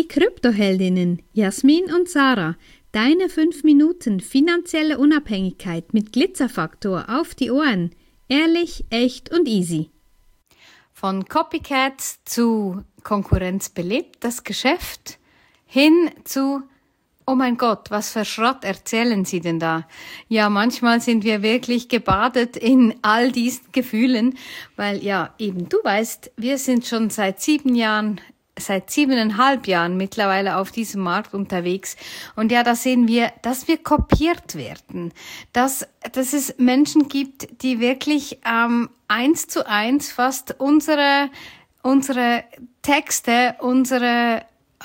Kryptoheldinnen Jasmin und Sarah, deine 5 Minuten finanzielle Unabhängigkeit mit Glitzerfaktor auf die Ohren. Ehrlich, echt und easy. Von Copycats zu Konkurrenz belebt das Geschäft hin zu oh mein Gott, was für Schrott erzählen Sie denn da? Ja, manchmal sind wir wirklich gebadet in all diesen Gefühlen, weil ja, eben du weißt, wir sind schon seit 7,5 Jahren mittlerweile auf diesem Markt unterwegs. Und ja, da sehen wir, dass wir kopiert werden. Dass es Menschen gibt, die wirklich 1:1 fast unsere Texte, unsere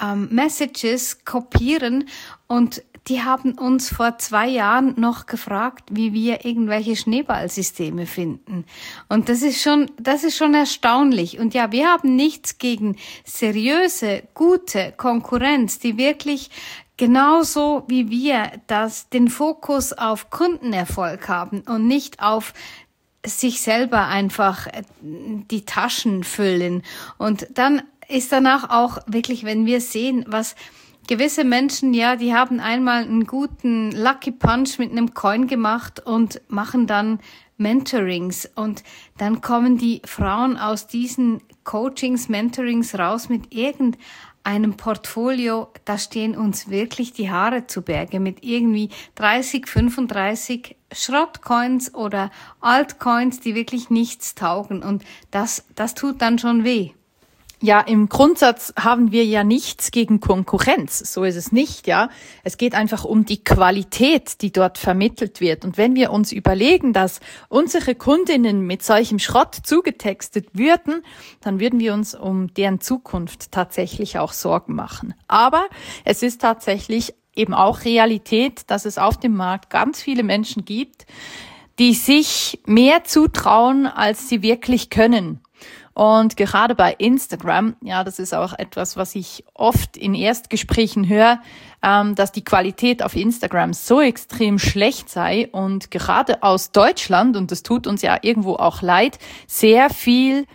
Messages kopieren, und die haben uns vor 2 Jahren noch gefragt, wie wir irgendwelche Schneeballsysteme finden. Und das ist schon erstaunlich. Und ja, wir haben nichts gegen seriöse, gute Konkurrenz, die wirklich genauso wie wir den Fokus auf Kundenerfolg haben und nicht auf sich selber einfach die Taschen füllen. Und dann ist danach auch wirklich, wenn wir sehen, was gewisse Menschen, ja, die haben einmal einen guten Lucky Punch mit einem Coin gemacht und machen dann Mentorings, und dann kommen die Frauen aus diesen Coachings, Mentorings raus mit irgendeinem Portfolio, da stehen uns wirklich die Haare zu Berge mit irgendwie 30, 35 Schrottcoins oder Altcoins, die wirklich nichts taugen, und das tut dann schon weh. Ja, im Grundsatz haben wir ja nichts gegen Konkurrenz. So ist es nicht, ja. Es geht einfach um die Qualität, die dort vermittelt wird. Und wenn wir uns überlegen, dass unsere Kundinnen mit solchem Schrott zugetextet würden, dann würden wir uns um deren Zukunft tatsächlich auch Sorgen machen. Aber es ist tatsächlich eben auch Realität, dass es auf dem Markt ganz viele Menschen gibt, die sich mehr zutrauen, als sie wirklich können. Und gerade bei Instagram, ja, das ist auch etwas, was ich oft in Erstgesprächen höre, dass die Qualität auf Instagram so extrem schlecht sei und gerade aus Deutschland, und das tut uns ja irgendwo auch leid, sehr viel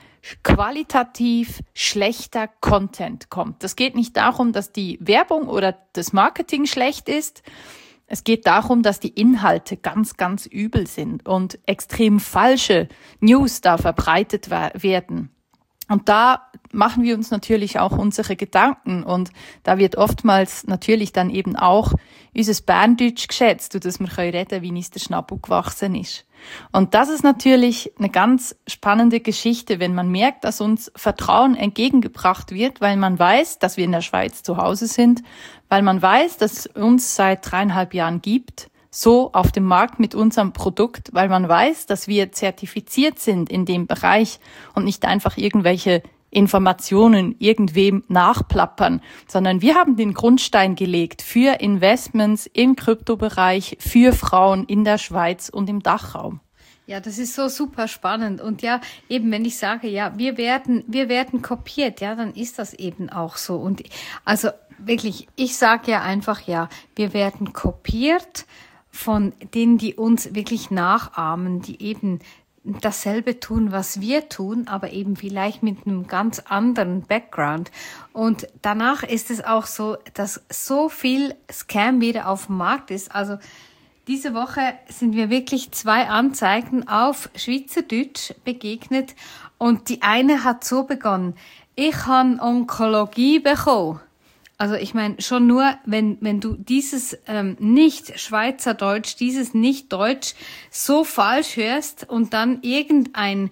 qualitativ schlechter Content kommt. Das geht nicht darum, dass die Werbung oder das Marketing schlecht ist. Es geht darum, dass die Inhalte ganz, ganz übel sind und extrem falsche News da verbreitet werden. Und da machen wir uns natürlich auch unsere Gedanken, und da wird oftmals natürlich dann eben auch unser Berndeutsch geschätzt, und dass wir reden können, wie uns der Schnabel gewachsen ist. Und das ist natürlich eine ganz spannende Geschichte, wenn man merkt, dass uns Vertrauen entgegengebracht wird, weil man weiß, dass wir in der Schweiz zu Hause sind, weil man weiß, dass es uns seit 3,5 Jahren gibt, so auf dem Markt mit unserem Produkt, weil man weiß, dass wir zertifiziert sind in dem Bereich und nicht einfach irgendwelche Informationen irgendwem nachplappern, sondern wir haben den Grundstein gelegt für Investments im Kryptobereich, für Frauen in der Schweiz und im Dachraum. Ja, das ist so super spannend. Und ja, eben wenn ich sage, ja, wir werden kopiert, ja, dann ist das eben auch so. Und also wirklich, ich sage ja einfach, ja, wir werden kopiert von denen, die uns wirklich nachahmen, die eben dasselbe tun, was wir tun, aber eben vielleicht mit einem ganz anderen Background. Und danach ist es auch so, dass so viel Scam wieder auf dem Markt ist. Also diese Woche sind mir wirklich 2 Anzeigen auf Schweizerdeutsch begegnet, und die eine hat so begonnen: Ich habe Onkologie bekommen. Also ich meine, schon nur, wenn du dieses nicht Schweizerdeutsch, dieses nicht Deutsch so falsch hörst und dann eine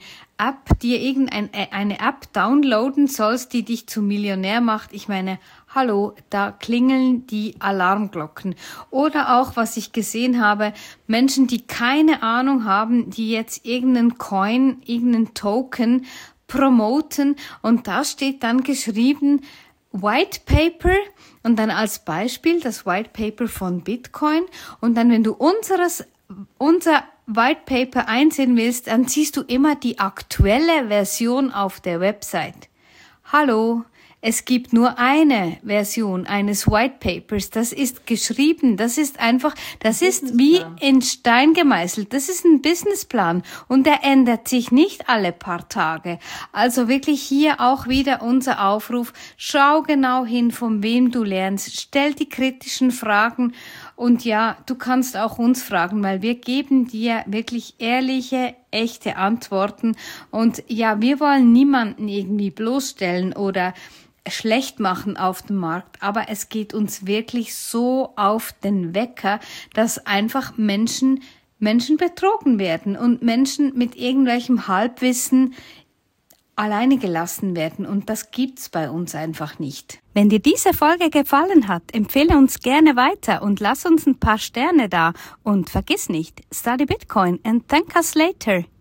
App downloaden sollst, die dich zum Millionär macht. Ich meine, hallo, da klingeln die Alarmglocken. Oder auch, was ich gesehen habe, Menschen, die keine Ahnung haben, die jetzt irgendeinen Coin, irgendeinen Token promoten, und da steht dann geschrieben White Paper und dann als Beispiel das White Paper von Bitcoin, und dann, wenn du unser White Paper einsehen willst, dann siehst du immer die aktuelle Version auf der Website. Hallo, Es gibt nur eine Version eines White Papers. Das ist geschrieben. Das ist wie in Stein gemeißelt. Das ist ein Businessplan und der ändert sich nicht alle paar Tage. Also wirklich hier auch wieder unser Aufruf. Schau genau hin, von wem du lernst. Stell die kritischen Fragen und ja, du kannst auch uns fragen, weil wir geben dir wirklich ehrliche, echte Antworten und ja, wir wollen niemanden irgendwie bloßstellen oder schlecht machen auf dem Markt, aber es geht uns wirklich so auf den Wecker, dass einfach Menschen betrogen werden und Menschen mit irgendwelchem Halbwissen alleine gelassen werden und das gibt's bei uns einfach nicht. Wenn dir diese Folge gefallen hat, empfehle uns gerne weiter und lass uns ein paar Sterne da und vergiss nicht, study Bitcoin and thank us later.